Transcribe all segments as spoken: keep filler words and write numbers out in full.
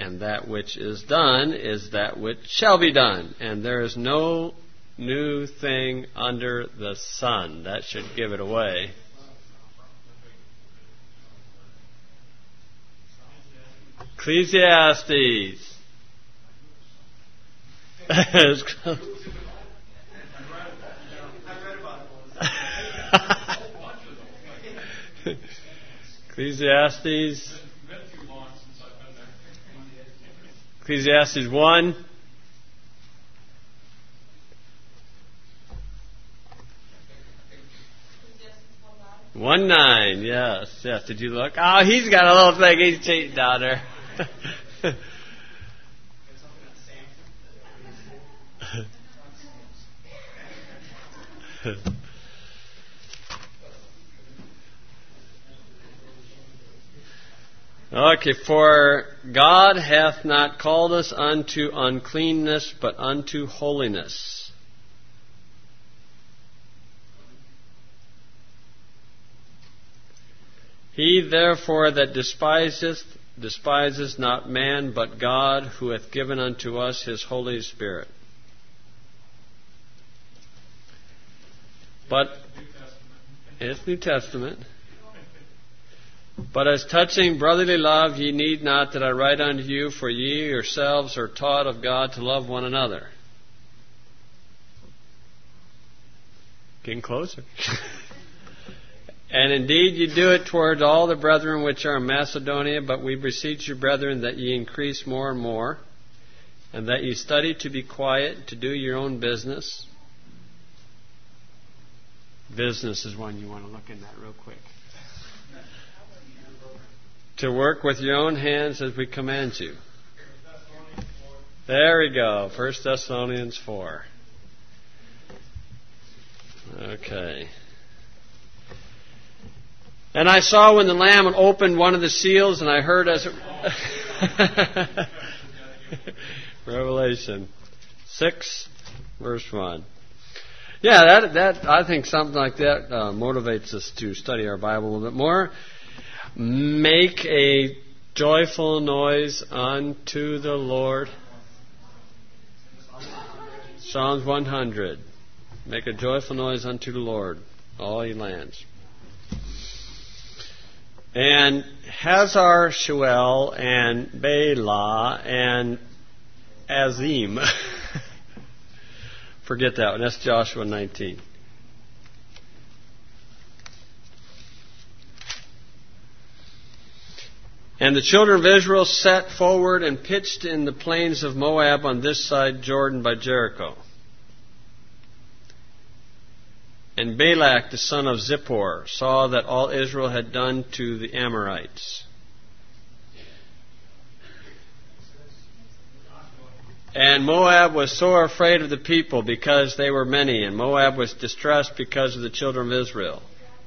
and that which is done is that which shall be done, and there is no new thing under the sun. That should give it away. Ecclesiastes. Ecclesiastes. Ecclesiastes one. One nine, yes, yes. Did you look? Oh, he's got a little thing. He's cheating down there. Okay, for God hath not called us unto uncleanness, but unto holiness. He therefore that despiseth, despiseth not man, but God, who hath given unto us his Holy Spirit. But, it's New Testament. But as touching brotherly love, ye need not that I write unto you, for ye yourselves are taught of God to love one another. Getting closer. And indeed ye do it towards all the brethren which are in Macedonia, but we beseech you, brethren, that ye increase more and more, and that ye study to be quiet, to do your own business. Business is one you want to look in that real quick. To work with your own hands as we command you. There we go. First Thessalonians four. Okay. And I saw when the Lamb opened one of the seals, and I heard as it... Revelation six, verse one. Yeah, that that I think something like that uh, motivates us to study our Bible a little bit more. Make a joyful noise unto the Lord. Psalms one hundred. Make a joyful noise unto the Lord, all ye lands. And Hazar Shuel and Bela and Azim. Forget that one. That's Joshua nineteen. And the children of Israel set forward and pitched in the plains of Moab on this side Jordan by Jericho. And Balak the son of Zippor saw that all Israel had done to the Amorites. And Moab was sore afraid of the people because they were many, and Moab was distressed because of the children of Israel.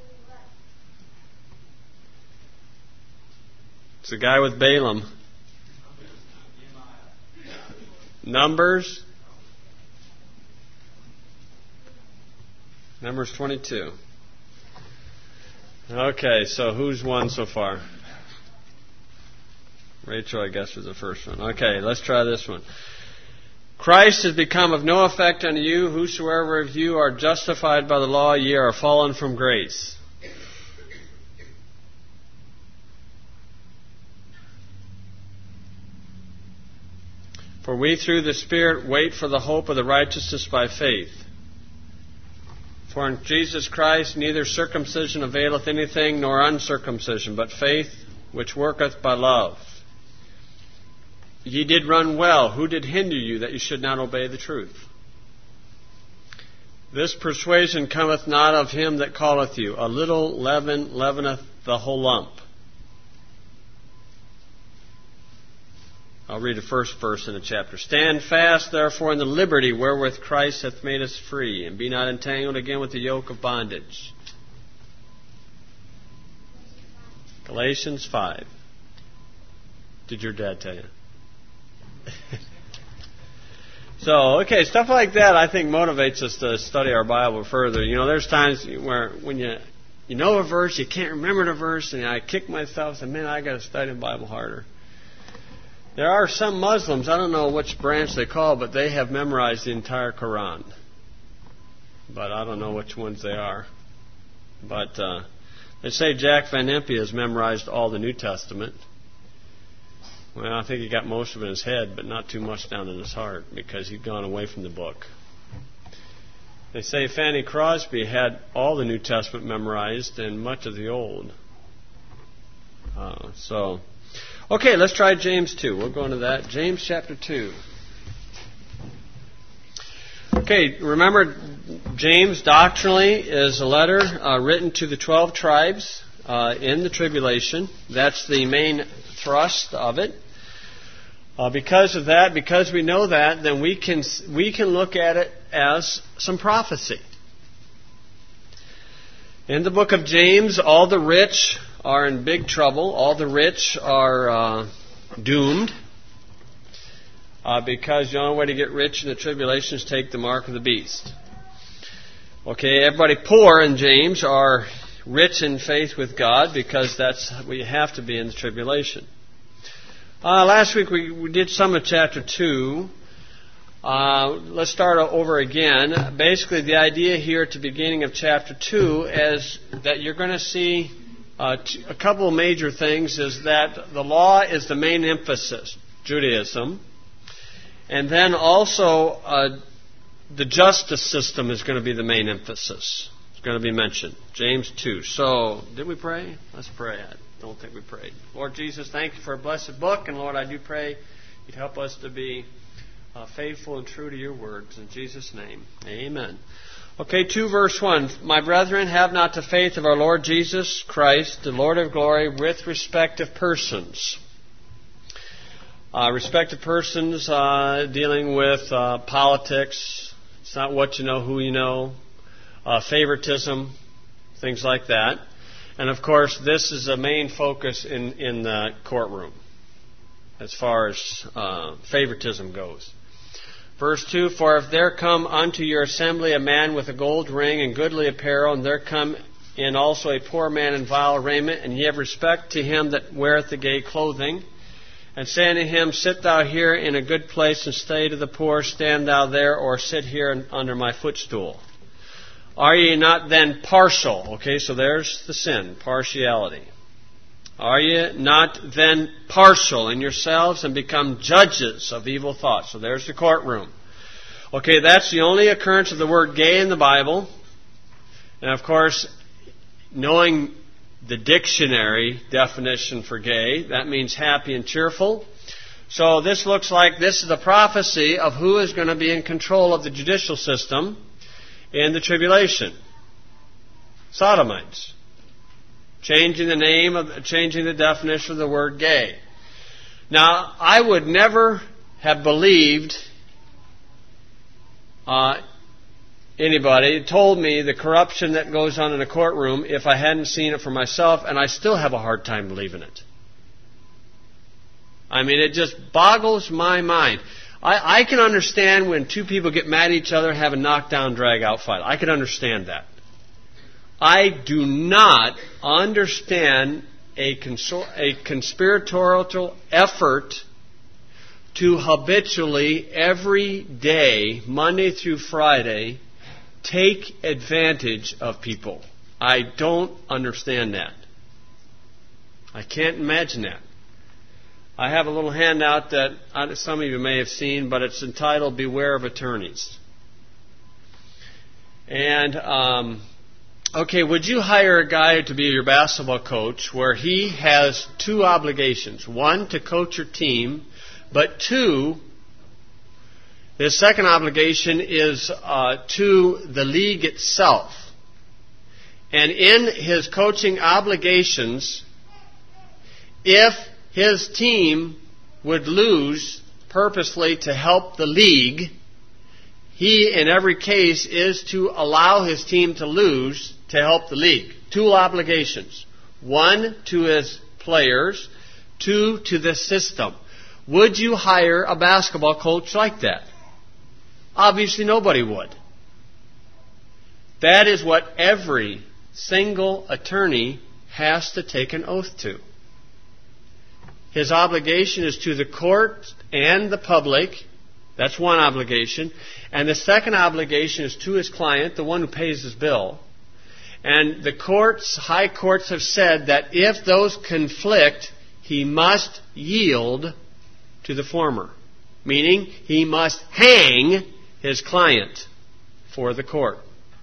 It's the guy with Balaam. Numbers. Numbers twenty-two. Okay, so who's won so far? Rachel, I guess, was the first one. Okay, let's try this one. Christ has become of no effect unto you. Whosoever of you are justified by the law, ye are fallen from grace. For we through the Spirit wait for the hope of the righteousness by faith. For in Jesus Christ neither circumcision availeth anything, nor uncircumcision, but faith which worketh by love. Ye did run well. Who did hinder you that you should not obey the truth? This persuasion cometh not of him that calleth you. A little leaven leaveneth the whole lump. I'll read the first verse in the chapter. Stand fast, therefore, in the liberty wherewith Christ hath made us free, and be not entangled again with the yoke of bondage. Galatians five. Did your dad tell you? So, okay, stuff like that I think motivates us to study our Bible further. You know, there's times where when you you know a verse, you can't remember the verse, and I kick myself and say, man, I got to study the Bible harder. There are some Muslims, I don't know which branch they call, but they have memorized the entire Quran. But I don't know which ones they are. But uh, they say Jack Van Impe has memorized all the New Testament. Well, I think he got most of it in his head, but not too much down in his heart, because he'd gone away from the book. They say Fanny Crosby had all the New Testament memorized and much of the Old. Uh, so, okay, let's try James two. We'll go into that. James chapter two. Okay, remember, James doctrinally is a letter uh, written to the twelve tribes uh, in the tribulation. That's the main thrust of it. Uh, because of that, because we know that, then we can we can look at it as some prophecy. In the book of James, all the rich are in big trouble. All the rich are uh, doomed. Uh, because the only way to get rich in the tribulation is take the mark of the beast. Okay, everybody poor in James are rich in faith with God, because that's what you have to be in the tribulation. Uh, last week we, we did some of chapter two. Uh, let's start over again. Basically, the idea here at the beginning of chapter two is that you're going to see uh, t- a couple of major things. Is that the law is the main emphasis, Judaism. And then also, uh, the justice system is going to be the main emphasis. It's going to be mentioned. James two. So, did we pray? Let's pray. I don't think we prayed. Lord Jesus, thank you for a blessed book. And Lord, I do pray you'd help us to be uh, faithful and true to your words. In Jesus' name, amen. Okay, two verse one. My brethren, have not the faith of our Lord Jesus Christ, the Lord of glory, with respect of persons. Uh, respective persons uh, dealing with uh, politics. It's not what you know, who you know. Uh, favoritism, things like that. And of course, this is a main focus in, in the courtroom as far as uh, favoritism goes. Verse two, for if there come unto your assembly a man with a gold ring and goodly apparel, and there come in also a poor man in vile raiment, and ye have respect to him that weareth the gay clothing, and say unto him, sit thou here in a good place, and say to the poor, stand thou there, or sit here under my footstool. Are ye not then partial? Okay, so there's the sin, partiality. Are ye not then partial in yourselves, and become judges of evil thoughts? So there's the courtroom. Okay, that's the only occurrence of the word gay in the Bible. And of course, knowing the dictionary definition for gay, that means happy and cheerful. So this looks like this is the prophecy of who is going to be in control of the judicial system in the tribulation. Sodomites. Changing the name of, changing the definition of the word gay. Now, I would never have believed uh, anybody told me the corruption that goes on in a courtroom if I hadn't seen it for myself, and I still have a hard time believing it. I mean, it just boggles my mind. I, I can understand when two people get mad at each other and have a knockdown, drag-out fight. I can understand that. I do not understand a, consor- a conspiratorial effort to habitually, every day, Monday through Friday, take advantage of people. I don't understand that. I can't imagine that. I have a little handout that some of you may have seen, but it's entitled Beware of Attorneys. And, um, okay, would you hire a guy to be your basketball coach where he has two obligations? One, to coach your team, but two, his second obligation is uh, to the league itself. And in his coaching obligations, if his team would lose purposely to help the league, he, in every case, is to allow his team to lose to help the league. Two obligations. One, to his players. Two, to the system. Would you hire a basketball coach like that? Obviously nobody would. That is what every single attorney has to take an oath to. his obligation is to the court and the public. That's one obligation. And the second obligation is to his client, the one who pays his bill. And the courts, high courts have said that if those conflict, he must yield to the former. Meaning, he must hang his client for the court.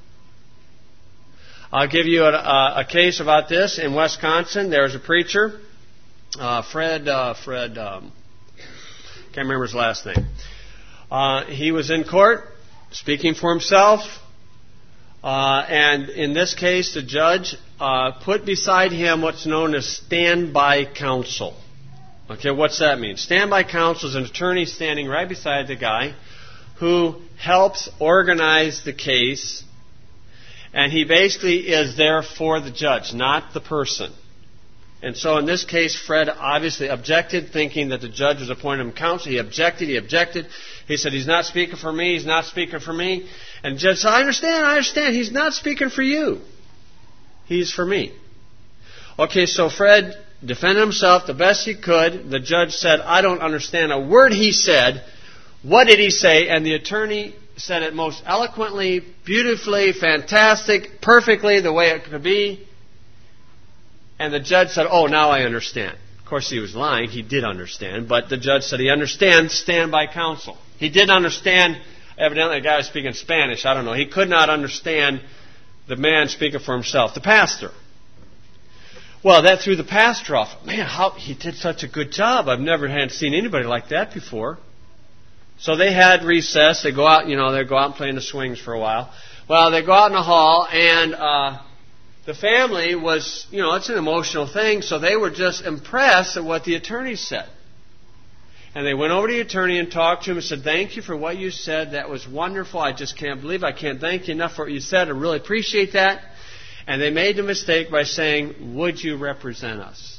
I'll give you a, a, a case about this. In Wisconsin, there's a preacher, uh, Fred, uh, Fred, um, can't remember his last name. Uh, he was in court, speaking for himself, uh, and in this case, the judge uh, put beside him what's known as standby counsel. Okay, what's that mean? Standby counsel is an attorney standing right beside the guy who helps organize the case, and he basically is there for the judge, not the person. And so in this case, Fred obviously objected, thinking that the judge was appointing him counsel. He objected, he objected. He said, he's not speaking for me, he's not speaking for me. And the judge said, I understand, I understand. He's not speaking for you. He's for me. Okay, so Fred defended himself the best he could. The judge said, I don't understand a word he said. What did he say? And the attorney said it most eloquently, beautifully, fantastic, perfectly, the way it could be. And the judge said, oh, now I understand. Of course, he was lying. He did understand. But the judge said he understands standby counsel. He did understand, evidently the guy was speaking Spanish. I don't know. He could not understand the man speaking for himself, the pastor. Well, that threw the pastor off. Man, how he did such a good job. I've never had seen anybody like that before. So they had recess. They go out, you know, they go out and play in the swings for a while. Well, they go out in the hall, and uh, the family was, you know, it's an emotional thing, so they were just impressed at what the attorney said. And they went over to the attorney and talked to him and said, thank you for what you said. That was wonderful. I just can't believe I can't thank you enough for what you said. I really appreciate that. And they made the mistake by saying, would you represent us?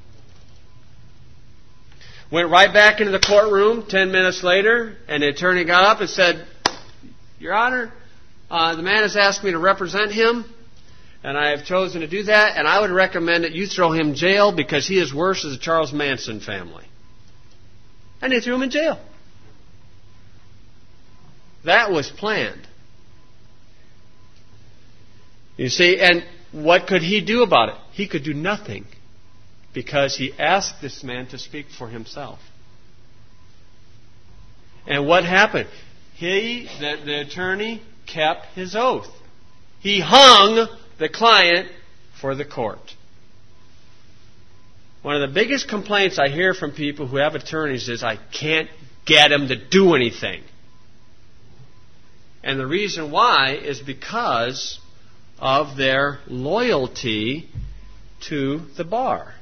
Went right back into the courtroom ten minutes later, and the attorney got up and said, Your Honor, uh, the man has asked me to represent him, and I have chosen to do that, and I would recommend that you throw him in jail because he is worse as the Charles Manson family. And they threw him in jail. That was planned. You see, and what could he do about it? He could do nothing because he asked this man to speak for himself. And what happened? He, the, the attorney, kept his oath. He hung the client for the court. One of the biggest complaints I hear from people who have attorneys is, I can't get them to do anything. And the reason why is because of their loyalty to the bar.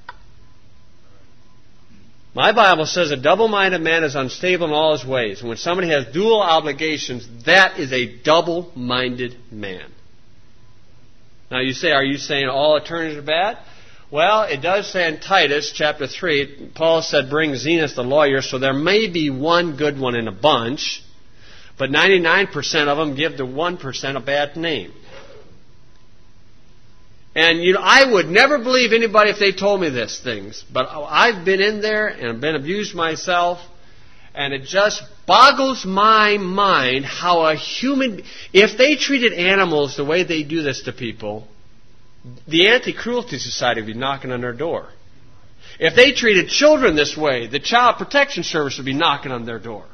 My Bible says a double-minded man is unstable in all his ways. And when somebody has dual obligations, that is a double-minded man. Now you say, are you saying all attorneys are bad? Well, it does say in Titus chapter three, Paul said, bring Zenas the lawyer, so there may be one good one in a bunch, but ninety-nine percent of them give the one percent a bad name. And, you know, I would never believe anybody if they told me these things, but I've been in there and been abused myself, and it just boggles my mind how a human, if they treated animals the way they do this to people, the Anti-Cruelty Society would be knocking on their door. If they treated children this way, the Child Protection Service would be knocking on their door.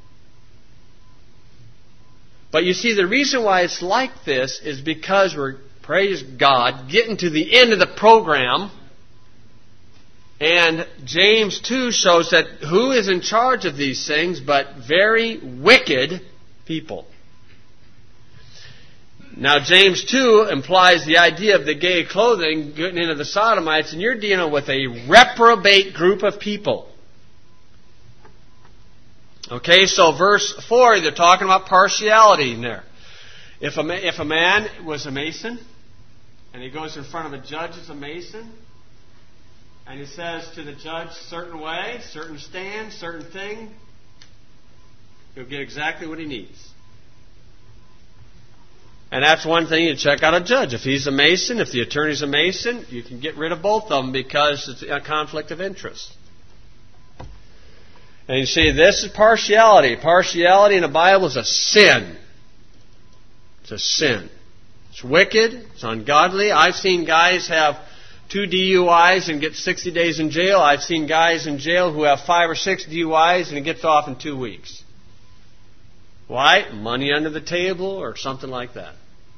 But you see, the reason why it's like this is because we're, praise God, getting to the end of the program. And James two shows that who is in charge of these things but very wicked people. Now, James two implies the idea of the gay clothing getting into the sodomites, and you're dealing with a reprobate group of people. Okay, so verse four, they're talking about partiality in there. If a, if a man was a Mason, and he goes in front of a judge as a Mason, and he says to the judge, certain way, certain stand, certain thing, he'll get exactly what he needs. And that's one thing you check out a judge. If he's a Mason, if the attorney's a Mason, you can get rid of both of them because it's a conflict of interest. And you see, this is partiality. Partiality in the Bible is a sin. It's a sin. It's wicked. It's ungodly. I've seen guys have two D U Is and get sixty days in jail. I've seen guys in jail who have five or six D U Is and it gets off in two weeks. Why? Money under the table or something like that.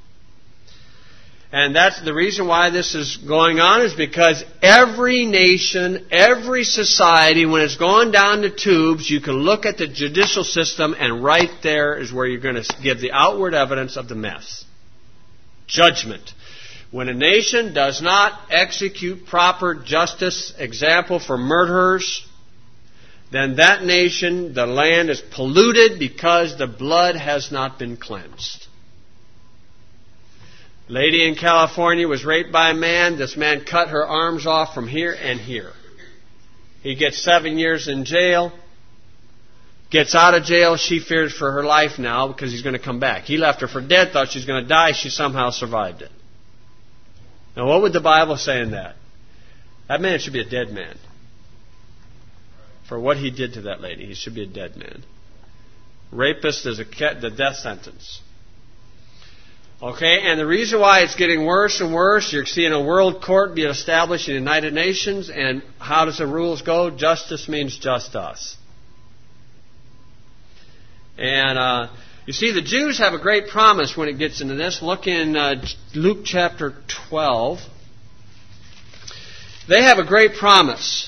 And that's the reason why this is going on, is because every nation, every society, when it's gone down the tubes, you can look at the judicial system and right there is where you're going to give the outward evidence of the mess. Judgment. When a nation does not execute proper justice, example for murderers, then that nation, the land is polluted because the blood has not been cleansed. Lady in California was raped by a man. This man cut her arms off from here and here. He gets seven years in jail. Gets out of jail. She fears for her life now because he's going to come back. He left her for dead, thought she was going to die. She somehow survived it. Now, what would the Bible say in that? That man should be a dead man. For what he did to that lady, he should be a dead man. Rapist is a the death sentence. Okay, and the reason why it's getting worse and worse, you're seeing a world court be established in the United Nations, and how does the rules go? Justice means just us. And uh, you see, the Jews have a great promise when it gets into this. Look in uh, Luke chapter twelve. They have a great promise.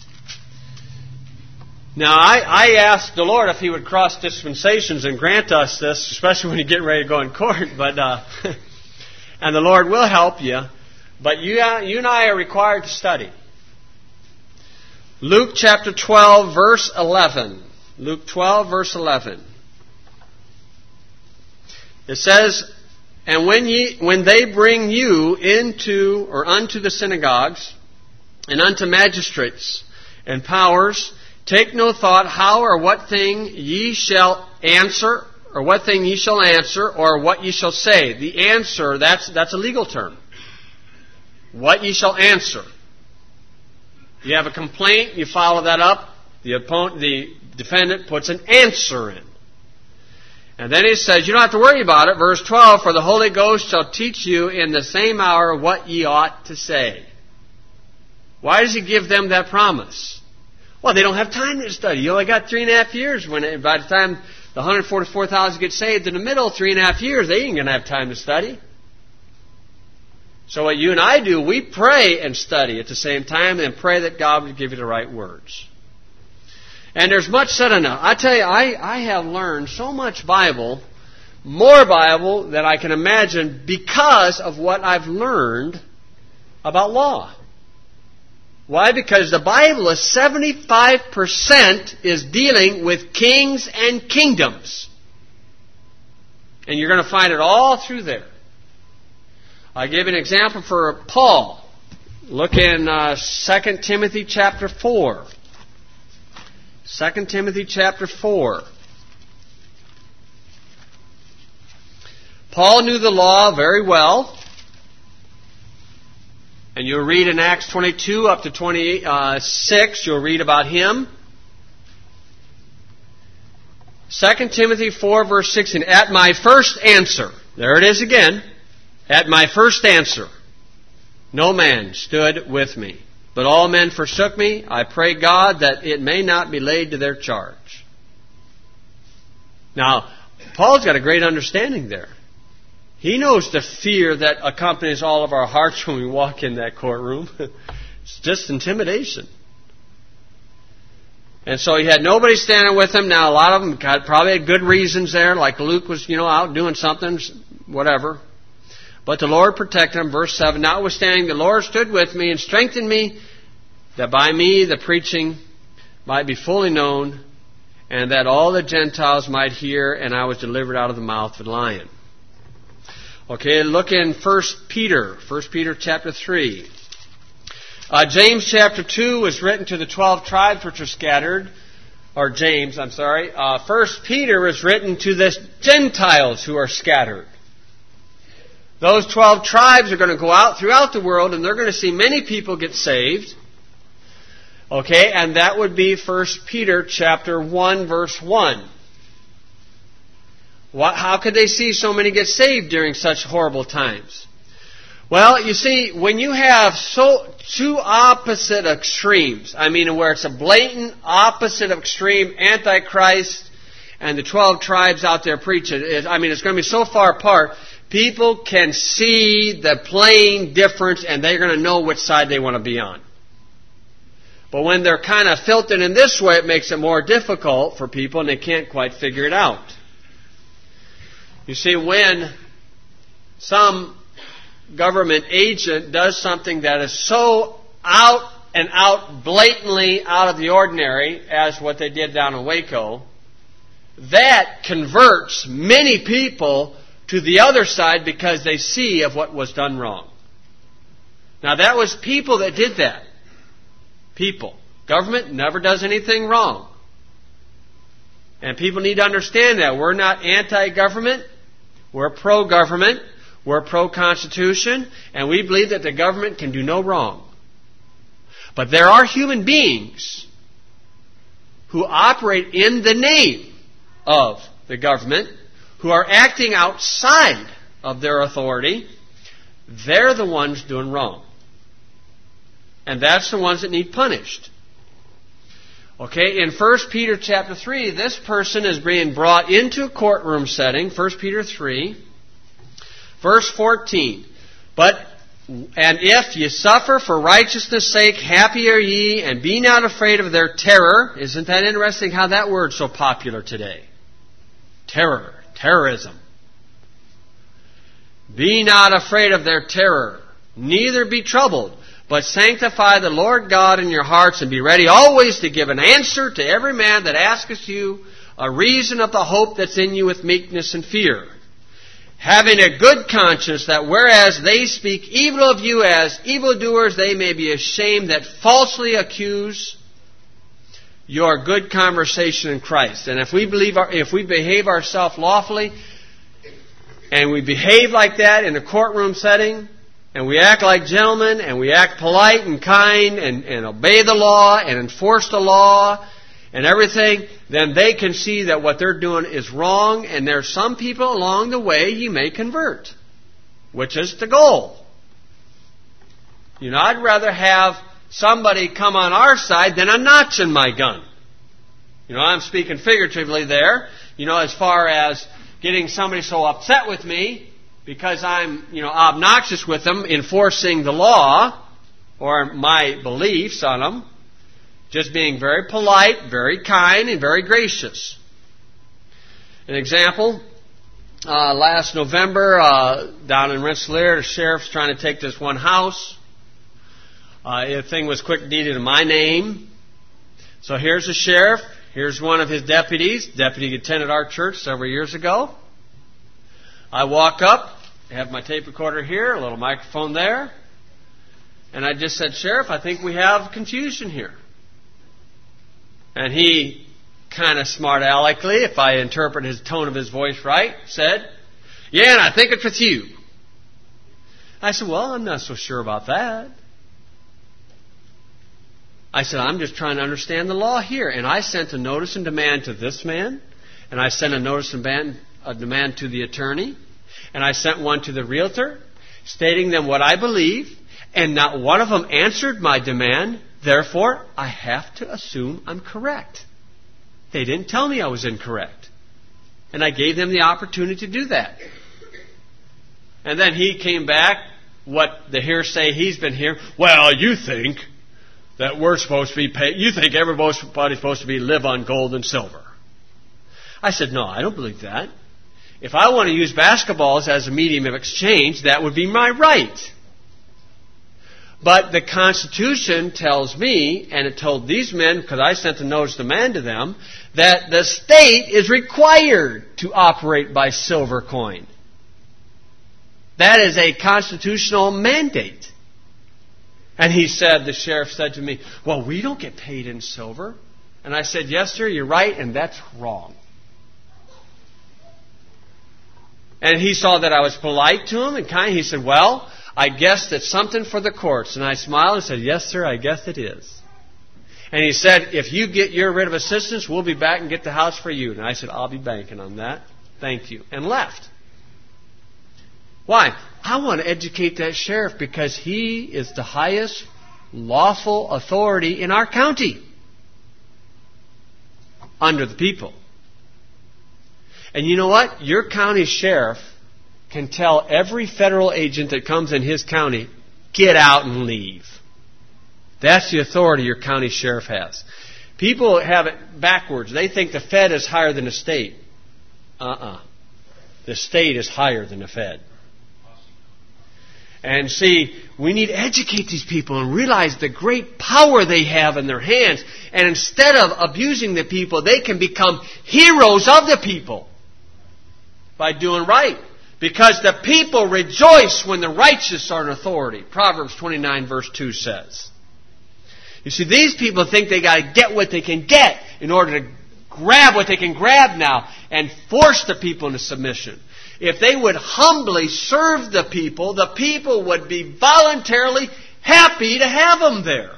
Now, I, I asked the Lord if He would cross dispensations and grant us this, especially when you get ready to go in court. But uh, and the Lord will help you. But you, you and I are required to study. Luke chapter twelve, verse eleven. Luke twelve, verse eleven. It says, "And when ye when they bring you into or unto the synagogues and unto magistrates and powers, take no thought how or what thing ye shall answer, or what thing ye shall answer, or what ye shall say." The answer, that's that's a legal term. What ye shall answer. You have a complaint, you follow that up. The opponent, the defendant puts an answer in. And then he says, you don't have to worry about it. Verse twelve, "For the Holy Ghost shall teach you in the same hour what ye ought to say." Why does He give them that promise? Well, they don't have time to study. You only got three and a half years. When it, by the time the one hundred forty-four thousand get saved in the middle, three and a half years, they ain't going to have time to study. So what you and I do, we pray and study at the same time, and pray that God would give you the right words. And there's much said on that. I tell you, I, I have learned so much Bible, more Bible than I can imagine, because of what I've learned about law. Why? Because the Bible is seventy-five percent is dealing with kings and kingdoms. And you're going to find it all through there. I'll give you an example for Paul. Look in uh, Second Timothy chapter four. Second Timothy chapter four. Paul knew the law very well. And you'll read in Acts twenty-two up to twenty-six, you'll read about him. Second Timothy four verse sixteen. "At my first answer," there it is again, "at my first answer, no man stood with me. But all men forsook me. I pray God that it may not be laid to their charge." Now, Paul's got a great understanding there. He knows the fear that accompanies all of our hearts when we walk in that courtroom. It's just intimidation. And so he had nobody standing with him. Now, a lot of them got, probably had good reasons there, like Luke was, you know, out doing something, whatever. But the Lord protected him. Verse seven, "Notwithstanding, the Lord stood with me and strengthened me, that by me the preaching might be fully known, and that all the Gentiles might hear, and I was delivered out of the mouth of the lion." Okay, look in First Peter, First Peter chapter three. Uh, James chapter two was written to the twelve tribes which are scattered, or James, I'm sorry. Uh, First Peter is written to the Gentiles who are scattered. Those twelve tribes are going to go out throughout the world, and they're going to see many people get saved. Okay, and that would be First Peter chapter one, verse one. What, how could they see so many get saved during such horrible times? Well, you see, when you have so two opposite extremes, I mean, where it's a blatant opposite extreme, Antichrist and the twelve tribes out there preaching, it, I mean, it's going to be so far apart, people can see the plain difference and they're going to know which side they want to be on. But when they're kind of filtered in this way, it makes it more difficult for people and they can't quite figure it out. You see, when some government agent does something that is so out and out, blatantly out of the ordinary, as what they did down in Waco, that converts many people to the other side because they see of what was done wrong. Now that was people that did that. People. Government never does anything wrong. And people need to understand that. We're not anti-government. We're pro-government. We're pro-Constitution. And we believe that the government can do no wrong. But there are human beings who operate in the name of the government, who are acting outside of their authority. They're the ones doing wrong. And that's the ones that need punished. Okay, in First Peter chapter three, this person is being brought into a courtroom setting. First Peter three, verse fourteen. But, and if ye suffer for righteousness' sake, happy are ye, and be not afraid of their terror. Isn't that interesting how that word's so popular today? Terror, terrorism. Be not afraid of their terror, neither be troubled, but sanctify the Lord God in your hearts, and be ready always to give an answer to every man that asketh you a reason of the hope that's in you with meekness and fear. Having a good conscience, that whereas they speak evil of you as evildoers, they may be ashamed that falsely accuse your good conversation in Christ. And if we believe, our, if we behave ourselves lawfully, and we behave like that in a courtroom setting, and we act like gentlemen, and we act polite and kind, and, and obey the law, and enforce the law, and everything, then they can see that what they're doing is wrong, and there's some people along the way you may convert, which is the goal. You know, I'd rather have somebody come on our side than a notch in my gun. You know, I'm speaking figuratively there, you know, as far as getting somebody so upset with me because I'm, you know, obnoxious with them, enforcing the law or my beliefs on them. Just being very polite, very kind, and very gracious. An example, uh, last November, uh, down in Rensselaer, the sheriff's trying to take this one house. Uh, the thing was quick deeded in my name. So here's the sheriff. Here's one of his deputies. Deputy attended our church several years ago. I walk up, have my tape recorder here, a little microphone there. And I just said, Sheriff, I think we have confusion here. And he, kind of smart-aleckly, if I interpret his tone of his voice right, said, yeah, and I think it's with you. I said, well, I'm not so sure about that. I said, I'm just trying to understand the law here. And I sent a notice and demand to this man, and I sent a notice and demand, a demand to the attorney, and I sent one to the realtor, stating them what I believe, and not one of them answered my demand. Therefore, I have to assume I'm correct. They didn't tell me I was incorrect. And I gave them the opportunity to do that. And then he came back, what the hearsay he's been hearing. Well, you think that we're supposed to be paid. You think everybody's supposed to be live on gold and silver. I said, no, I don't believe that. If I want to use basketballs as a medium of exchange, that would be my right. But the Constitution tells me, and it told these men, because I sent a notice of demand to them, that the state is required to operate by silver coin. That is a constitutional mandate. And he said, the sheriff said to me, well, we don't get paid in silver. And I said, yes, sir, you're right, and that's wrong. And he saw that I was polite to him and kind. He said, well, I guess that's something for the courts. And I smiled and said, yes, sir, I guess it is. And he said, if you get your writ of assistance, we'll be back and get the house for you. And I said, I'll be banking on that. Thank you. And left. Why? I want to educate that sheriff because he is the highest lawful authority in our county. Under the people. And you know what? Your county sheriff can tell every federal agent that comes in his county, get out and leave. That's the authority your county sheriff has. People have it backwards. They think the Fed is higher than the state. Uh-uh. The state is higher than the Fed. And see, we need to educate these people and realize the great power they have in their hands. And instead of abusing the people, they can become heroes of the people by doing right. Because the people rejoice when the righteous are in authority. Proverbs twenty-nine verse two says. You see, these people think they got to get what they can get in order to grab what they can grab now and force the people into submission. If they would humbly serve the people, the people would be voluntarily happy to have them there.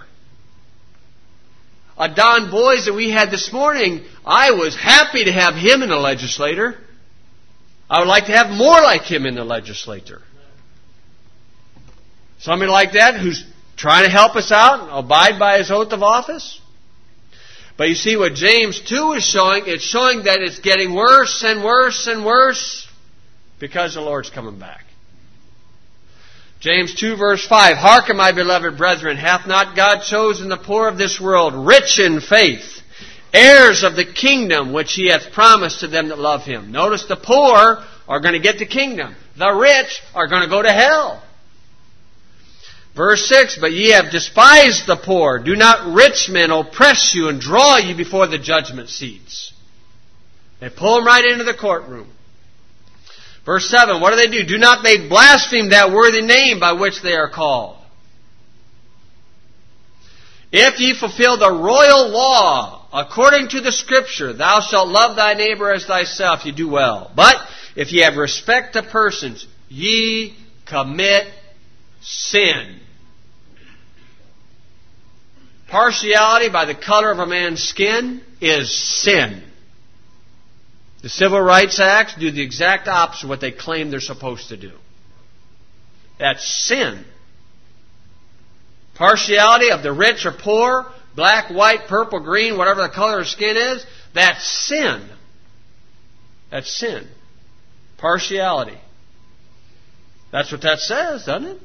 A Don Boys that we had this morning, I was happy to have him in the legislature. I would like to have more like him in the legislature. Somebody like that who's trying to help us out and abide by his oath of office. But you see what James two is showing, it's showing that it's getting worse and worse and worse because the Lord's coming back. James two verse five, Hearken, my beloved brethren, hath not God chosen the poor of this world, rich in faith, heirs of the kingdom which He hath promised to them that love Him. Notice the poor are going to get the kingdom. The rich are going to go to hell. Verse six, But ye have despised the poor. Do not rich men oppress you and draw you before the judgment seats. They pull them right into the courtroom. Verse seven, what do they do? Do not they blaspheme that worthy name by which they are called. If ye fulfill the royal law, according to the Scripture, thou shalt love thy neighbor as thyself, ye do well. But if ye have respect to persons, ye commit sin. Partiality by the color of a man's skin is sin. The Civil Rights Acts do the exact opposite of what they claim they're supposed to do. That's sin. Partiality of the rich or poor, black, white, purple, green, whatever the color of skin is, that's sin. That's sin. Partiality. That's what that says, doesn't it?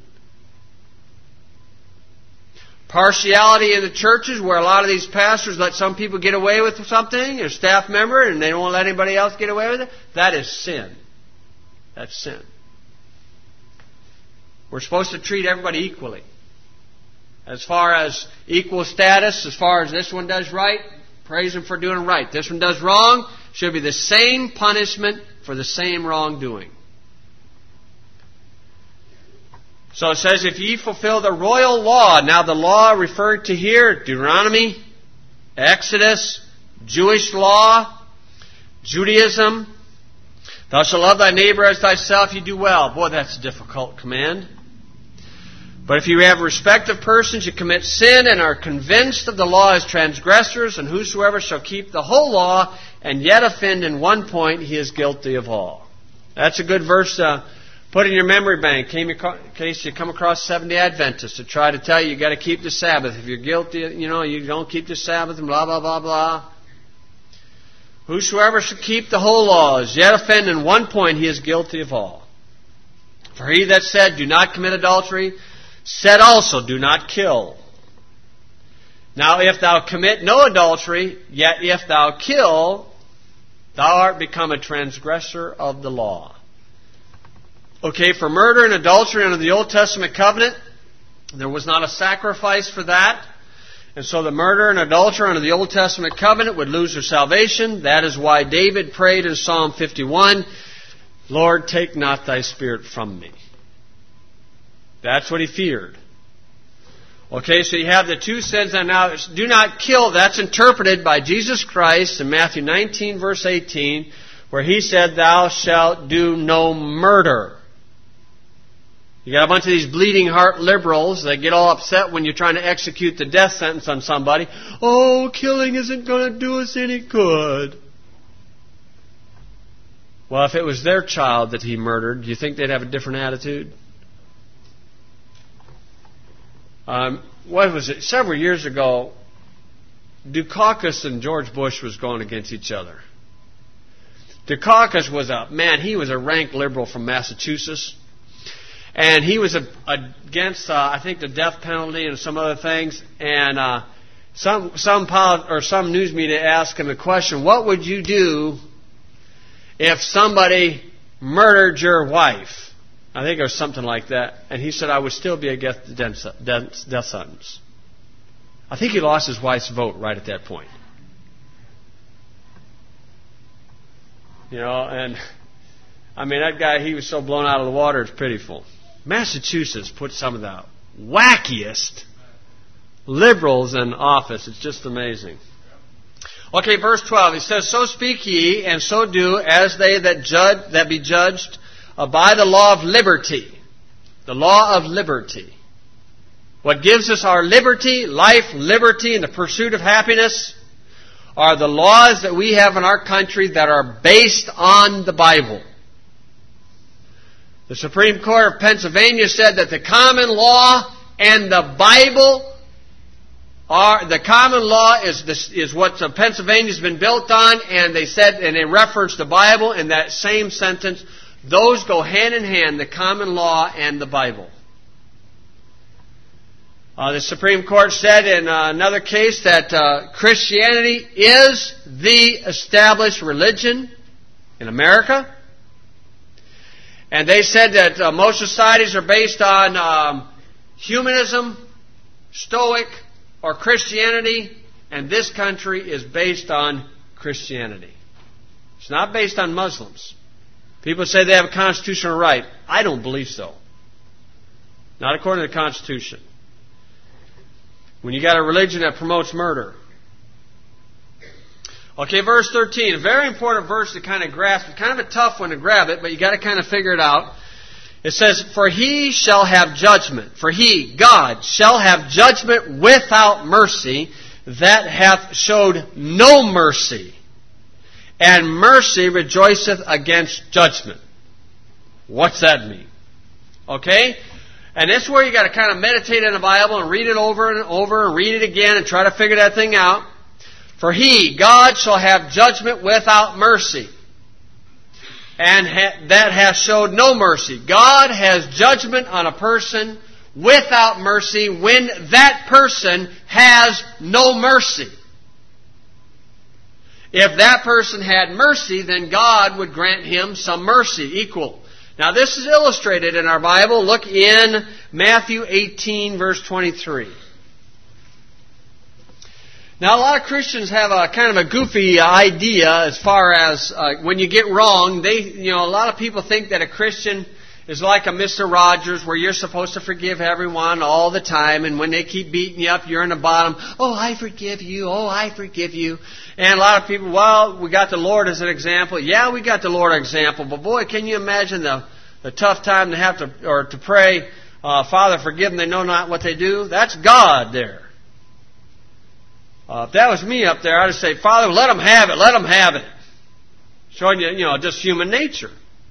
Partiality in the churches where a lot of these pastors let some people get away with something, a staff member, and they don't want to let anybody else get away with it. That is sin. That's sin. We're supposed to treat everybody equally. As far as equal status, as far as this one does right, praise him for doing right. This one does wrong, should be the same punishment for the same wrongdoing. So it says, if ye fulfill the royal law. Now the law referred to here, Deuteronomy, Exodus, Jewish law, Judaism. Thou shalt love thy neighbor as thyself, ye do well. Boy, that's a difficult command. But if you have respect of persons, you commit sin and are convinced of the law as transgressors, and whosoever shall keep the whole law and yet offend in one point, he is guilty of all. That's a good verse to put in your memory bank in case you come across Seventh-day Adventists to try to tell you you got to keep the Sabbath. If you're guilty, you know, you don't keep the Sabbath and blah, blah, blah, blah. Whosoever shall keep the whole law is yet offend in one point, he is guilty of all. For he that said, do not commit adultery, said also, do not kill. Now if thou commit no adultery, yet if thou kill, thou art become a transgressor of the law. Okay, for murder and adultery under the Old Testament covenant, there was not a sacrifice for that. And so the murderer and adulterer under the Old Testament covenant would lose their salvation. That is why David prayed in Psalm fifty-one, Lord, take not thy spirit from me. That's what he feared. Okay, so you have the two sins. And now, do not kill. That's interpreted by Jesus Christ in Matthew nineteen, verse eighteen, where he said, thou shalt do no murder. You got a bunch of these bleeding heart liberals that get all upset when you're trying to execute the death sentence on somebody. Oh, killing isn't going to do us any good. Well, if it was their child that he murdered, do you think they'd have a different attitude? Um, what was it? Several years ago, Dukakis and George Bush was going against each other. Dukakis was a, man, he was a rank liberal from Massachusetts. And he was a, against, uh, I think, the death penalty and some other things. And uh, some some polit- or some news media asked him the question, what would you do if somebody murdered your wife? I think it was something like that. And he said, I would still be against the death sentence. I think he lost his wife's vote right at that point. You know, and I mean, that guy, he was so blown out of the water, it's pitiful. Massachusetts put some of the wackiest liberals in office. It's just amazing. Okay, verse twelve. He says, so speak ye, and so do, as they that judge that be judged uh, by the law of liberty. The law of liberty. What gives us our liberty, life, liberty, and the pursuit of happiness are the laws that we have in our country that are based on the Bible. The Supreme Court of Pennsylvania said that the common law and the Bible are, the common law is this, is what Pennsylvania's been built on, and they said, and they referenced the Bible in that same sentence. Those go hand in hand, the common law and the Bible. Uh, the Supreme Court said in uh, another case that uh, Christianity is the established religion in America. And they said that uh, most societies are based on um, humanism, Stoic, or Christianity, and this country is based on Christianity. It's not based on Muslims. People say they have a constitutional right. I don't believe so. Not according to the Constitution. When you got a religion that promotes murder. Okay, verse thirteen, a very important verse to kind of grasp. It's kind of a tough one to grab it, but you got to kind of figure it out. It says, for he shall have judgment. For he, God, shall have judgment without mercy, that hath showed no mercy. And mercy rejoiceth against judgment. What's that mean? Okay? And this is where you got to kind of meditate in the Bible and read it over and over and read it again and try to figure that thing out. For he, God, shall have judgment without mercy, and ha- that hath showed no mercy. God has judgment on a person without mercy when that person has no mercy. If that person had mercy, then God would grant him some mercy equal. Now this is illustrated in our Bible. Look in Matthew eighteen, verse twenty-three. Now, a lot of Christians have a kind of a goofy idea as far as uh, when you get wrong. They, you know, a lot of people think that a Christian is like a Mister Rogers, where you're supposed to forgive everyone all the time, and when they keep beating you up, you're in the bottom. Oh, I forgive you. Oh, I forgive you. And a lot of people, well, we got the Lord as an example. Yeah, we got the Lord as an example, but boy, can you imagine the the tough time to have to or to pray, uh, Father, forgive them, they know not what they do. That's God there. Uh, if that was me up there, I'd say, Father, let them have it, let them have it. Showing you, you know, just human nature.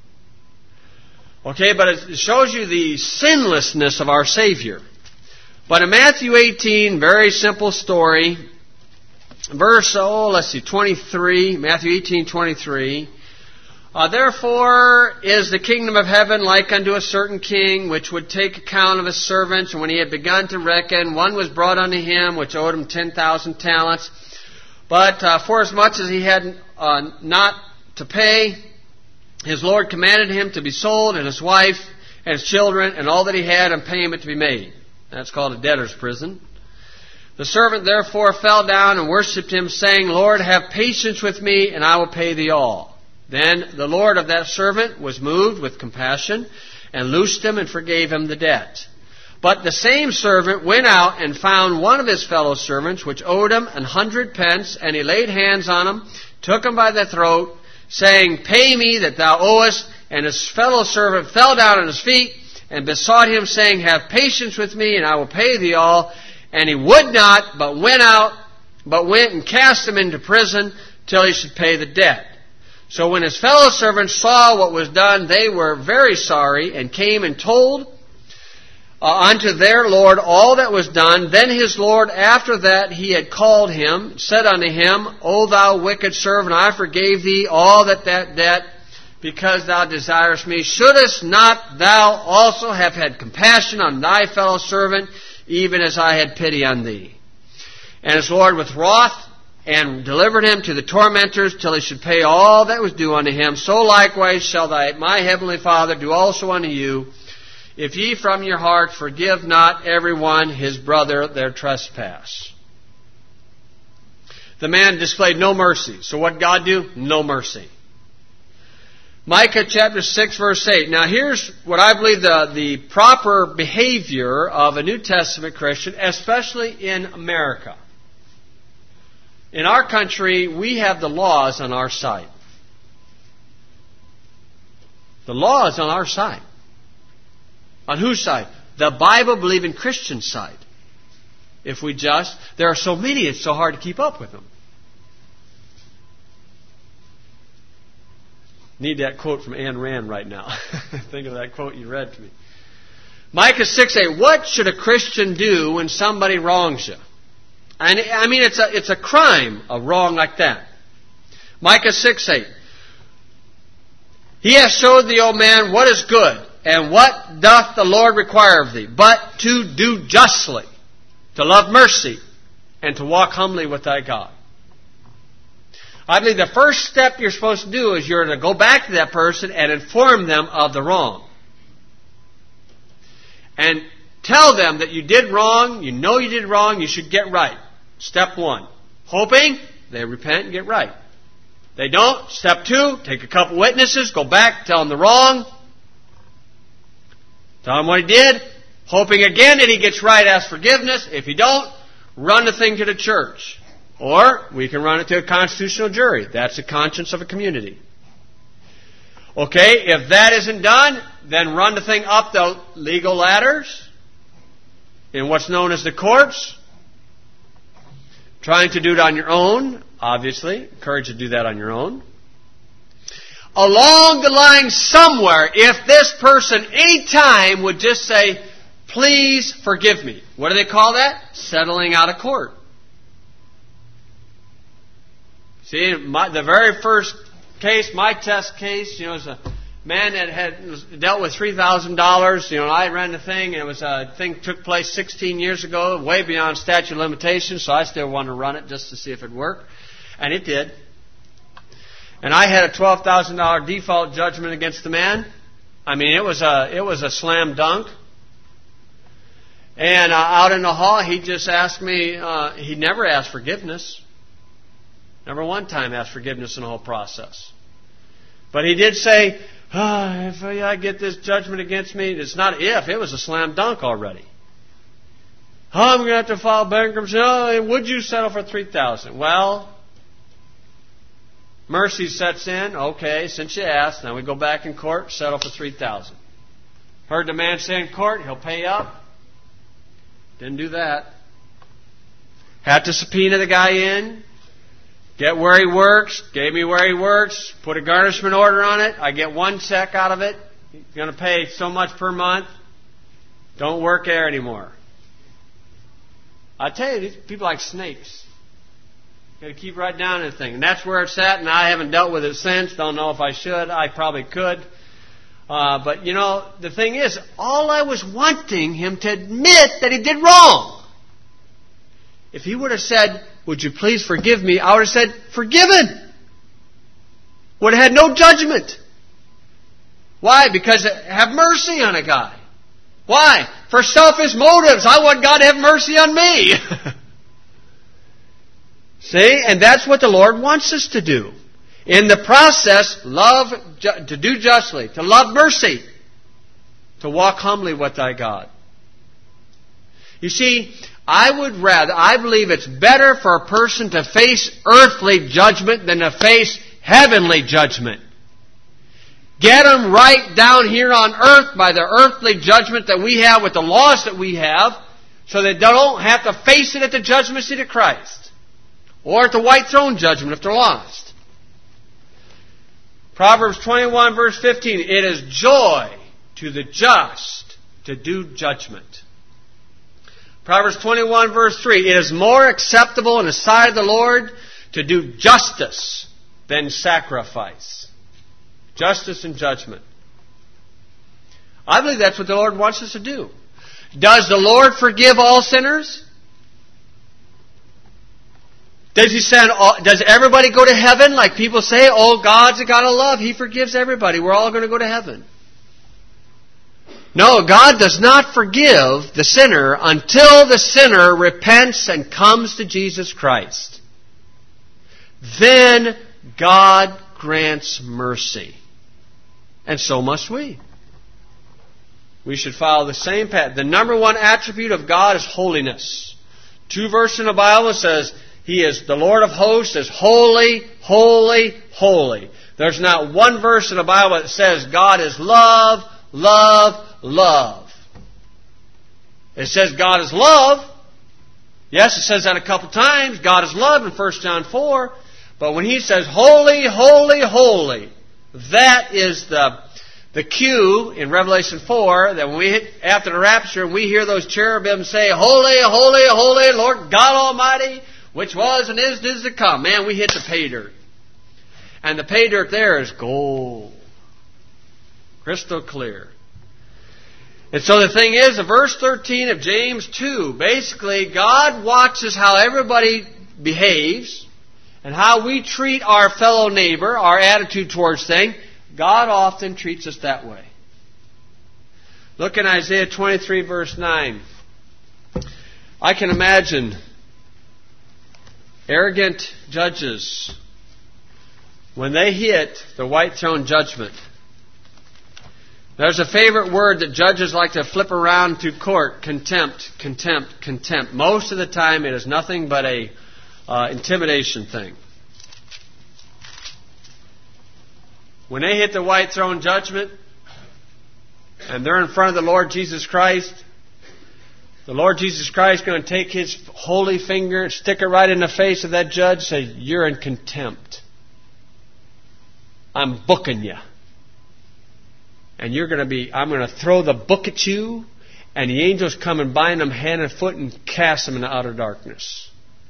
Okay, but it shows you the sinlessness of our Savior. But in Matthew eighteen, very simple story. Verse, oh, let's see, twenty-three, Matthew eighteen, twenty-three. Uh, Therefore is the kingdom of heaven like unto a certain king, which would take account of his servants. And when he had begun to reckon, one was brought unto him, which owed him ten thousand talents. But uh, forasmuch as he had uh, not to pay, his Lord commanded him to be sold, and his wife, and his children, and all that he had, and payment to be made. That's called a debtor's prison. The servant therefore fell down and worshipped him, saying, Lord, have patience with me, and I will pay thee all. Then the Lord of that servant was moved with compassion, and loosed him, and forgave him the debt. But the same servant went out and found one of his fellow servants, which owed him an hundred pence, and he laid hands on him, took him by the throat, saying, Pay me that thou owest. And his fellow servant fell down at his feet, and besought him, saying, Have patience with me, and I will pay thee all. And he would not, but went out, but went and cast him into prison till he should pay the debt. So when his fellow servants saw what was done, they were very sorry, and came and told uh, unto their Lord all that was done. Then his Lord, after that he had called him, said unto him, O thou wicked servant, I forgave thee all that that debt, because thou desirest me. Shouldest not thou also have had compassion on thy fellow servant, even as I had pity on thee? And his Lord with wrath, and delivered him to the tormentors till he should pay all that was due unto him. So likewise shall thy, my heavenly Father do also unto you, if ye from your heart forgive not every one his brother their trespass. The man displayed no mercy. So what did God do? No mercy. Micah chapter six verse eight. Now here's what I believe the, the proper behavior of a New Testament Christian, especially in America. In our country, we have the laws on our side. The law is on our side. On whose side? The Bible-believing Christian side. If we just, there are so many, it's so hard to keep up with them. Need that quote from Ayn Rand right now. Think of that quote you read to me. Micah six eight. What should a Christian do when somebody wrongs you? And I mean, it's a, it's a crime, a wrong like that. Micah six eight. He hath showed thee, O man, what is good, and what doth the Lord require of thee, but to do justly, to love mercy, and to walk humbly with thy God. I believe the first step you're supposed to do is you're to go back to that person and inform them of the wrong. And tell them that you did wrong, you know you did wrong, you should get right. Step one. Hoping they repent and get right. They don't. Step two, take a couple witnesses, go back, tell them the wrong. Tell him what he did. Hoping again that he gets right, ask forgiveness. If you don't, run the thing to the church. Or we can run it to a constitutional jury. That's the conscience of a community. Okay, if that isn't done, then run the thing up the legal ladders in what's known as the courts. Trying to do it on your own, obviously. Encourage you to do that on your own. Along the line somewhere, if this person any time would just say, please forgive me. What do they call that? Settling out of court. See, my, the very first case, my test case, you know, was a man that had was dealt with three thousand dollars. You know, I ran the thing, and it was a thing took place sixteen years ago, way beyond statute of limitations, so I still wanted to run it just to see if it worked. And it did. And I had a twelve thousand dollars default judgment against the man. I mean, it was a, it was a slam dunk. And uh, out in the hall, he just asked me, uh, he never asked forgiveness. Never one time asked forgiveness in the whole process. But he did say, oh, if I get this judgment against me, it's not if, it was a slam dunk already. Oh, I'm going to have to file bankruptcy. Oh, would you settle for three thousand dollars? Well, mercy sets in. Okay, since you asked, now we go back in court, settle for three thousand dollars. Heard the man say in court, he'll pay up. Didn't do that. Had to subpoena the guy in. Get where he works. Gave me where he works. Put a garnishment order on it. I get one check out of it. He's going to pay so much per month. Don't work there anymore. I tell you, these people are like snakes. Got to keep right down to the thing. And that's where it's at, and I haven't dealt with it since. Don't know if I should. I probably could. Uh, but, you know, the thing is, all I was wanting him to admit that he did wrong. If he would have said, would you please forgive me? I would have said, forgiven. Would have had no judgment. Why? Because have mercy on a guy. Why? For selfish motives. I want God to have mercy on me. See? And that's what the Lord wants us to do. In the process, love, to do justly, to love mercy, to walk humbly with thy God. You see, I would rather, I believe it's better for a person to face earthly judgment than to face heavenly judgment. get them right down here on earth by the earthly judgment that we have with the laws that we have, so they don't have to face it at the judgment seat of Christ or at the white throne judgment if they're lost. Proverbs twenty-one verse fifteen, it is joy to the just to do judgment. Proverbs twenty-one verse three, it is more acceptable in the sight of the Lord to do justice than sacrifice. Justice and judgment. I believe that's what the Lord wants us to do. Does the Lord forgive all sinners? Does He send all, does everybody go to heaven like people say, oh, God's a God of love. He forgives everybody. We're all going to go to heaven. No, God does not forgive the sinner until the sinner repents and comes to Jesus Christ. Then God grants mercy. And so must we. We should follow the same path. The number one attribute of God is holiness. Two verses in the Bible says, He is the Lord of hosts, is holy, holy, holy. There's not one verse in the Bible that says God is love, love, love. It says God is love. Yes, it says that a couple times. God is love in First John four. But when He says holy, holy, holy, that is the, the cue in Revelation four that when we hit after the rapture and we hear those cherubim say, holy, holy, holy, Lord God Almighty, which was and is and is to come. Man, we hit the pay dirt. And the pay dirt there is gold. Crystal clear. And so the thing is, in verse thirteen of James two, basically God watches how everybody behaves and how we treat our fellow neighbor, our attitude towards things. God often treats us that way. Look in Isaiah twenty-three verse nine. I can imagine arrogant judges, when they hit the white throne judgment. There's a favorite word that judges like to flip around to court: contempt, contempt, contempt. Most of the time it is nothing but a uh, intimidation thing. When they hit the white throne judgment and they're in front of the Lord Jesus Christ, the Lord Jesus Christ is going to take His holy finger and stick it right in the face of that judge and say, you're in contempt. I'm booking you. And you're going to be, I'm going to throw the book at you, and the angels come and bind them hand and foot and cast them into outer darkness.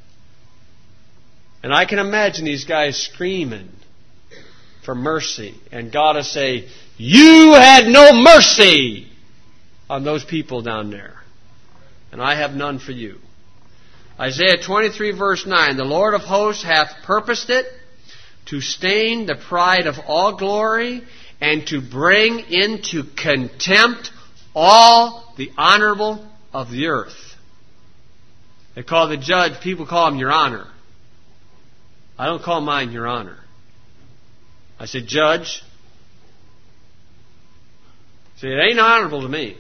And I can imagine these guys screaming for mercy, and God will say, you had no mercy on those people down there, and I have none for you. Isaiah twenty-three verse nine, the Lord of hosts hath purposed it to stain the pride of all glory and to bring into contempt all the honorable of the earth. They call the judge, people call him Your Honor. I don't call mine Your Honor. I said, Judge. See, it ain't honorable to me.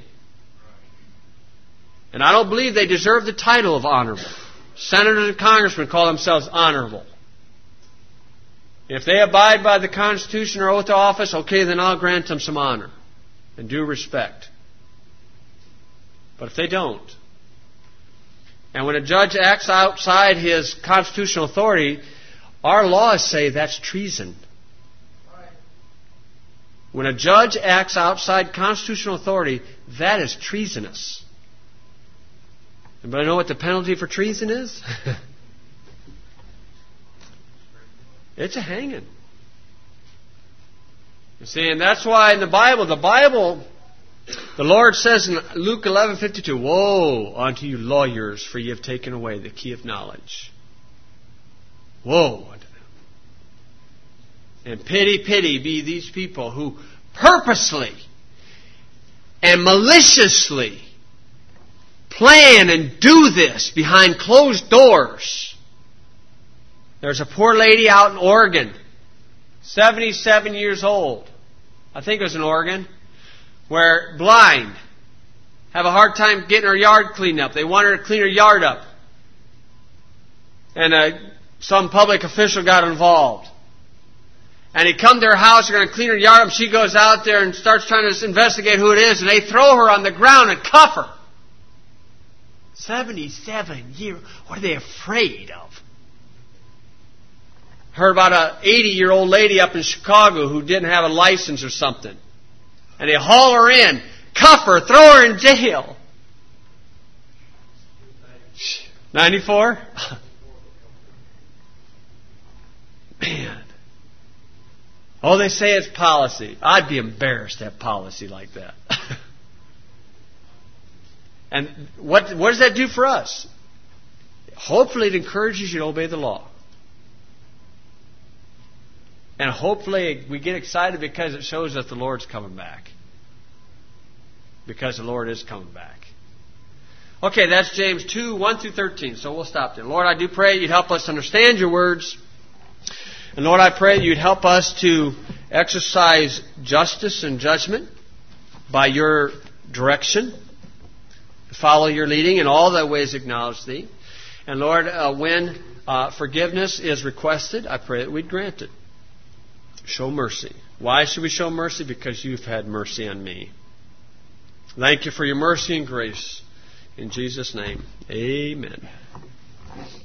And I don't believe they deserve the title of honorable. Senators and congressmen call themselves honorable. If they abide by the Constitution or oath of office, okay, then I'll grant them some honor and due respect. But if they don't, and when a judge acts outside his constitutional authority, our laws say that's treason. When a judge acts outside constitutional authority, that is treasonous. Anybody know what the penalty for treason is? It's a hanging. You see, and that's why in the Bible, the Bible, the Lord says in Luke eleven fifty-two, woe unto you lawyers, for ye have taken away the key of knowledge. Woe unto them. And pity, pity be these people who purposely and maliciously plan and do this behind closed doors. There's a poor lady out in Oregon, seventy-seven years old. I think it was in Oregon, where blind, have a hard time getting her yard cleaned up. They want her to clean her yard up. And uh, some public official got involved. And he come to her house, they're going to clean her yard up. She goes out there and starts trying to investigate who it is. And they throw her on the ground and cuff her. seventy-seven years. What are they afraid of? Heard about an eighty-year-old lady up in Chicago who didn't have a license or something. And they haul her in, cuff her, throw her in jail. ninety-four? Man. Oh, they say it's policy. I'd be embarrassed to have policy like that. And what, what does that do for us? Hopefully it encourages you to obey the law. And hopefully we get excited because it shows that the Lord's coming back. Because the Lord is coming back. Okay, that's James two, one through thirteen. So we'll stop there. Lord, I do pray you'd help us understand your words. And Lord, I pray you'd help us to exercise justice and judgment by your direction. Follow your leading in all thy ways acknowledge thee. And Lord, uh, when uh, forgiveness is requested, I pray that we'd grant it. Show mercy. Why should we show mercy? Because you've had mercy on me. Thank you for your mercy and grace. In Jesus' name, amen.